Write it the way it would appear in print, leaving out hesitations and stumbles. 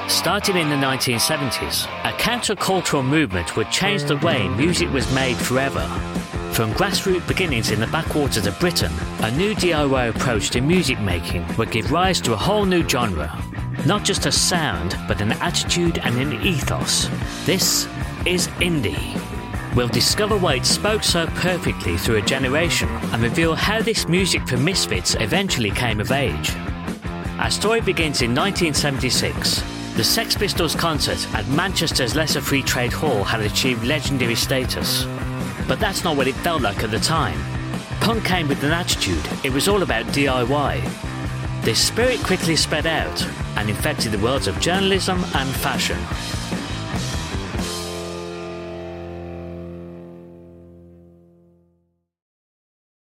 Starting in the 1970s, a countercultural movement would change the way music was made forever. From grassroots beginnings in the backwaters of Britain, a new DIY approach to music making would give rise to a whole new genre. Not just a sound, but an attitude and an ethos. This is indie. We'll discover why it spoke so perfectly through a generation and reveal how this music for misfits eventually came of age. Our story begins in 1976. The Sex Pistols concert at Manchester's Lesser Free Trade Hall had achieved legendary status. But that's not what it felt like at the time. Punk came with an attitude. It was all about DIY. This spirit quickly spread out and infected the worlds of journalism and fashion.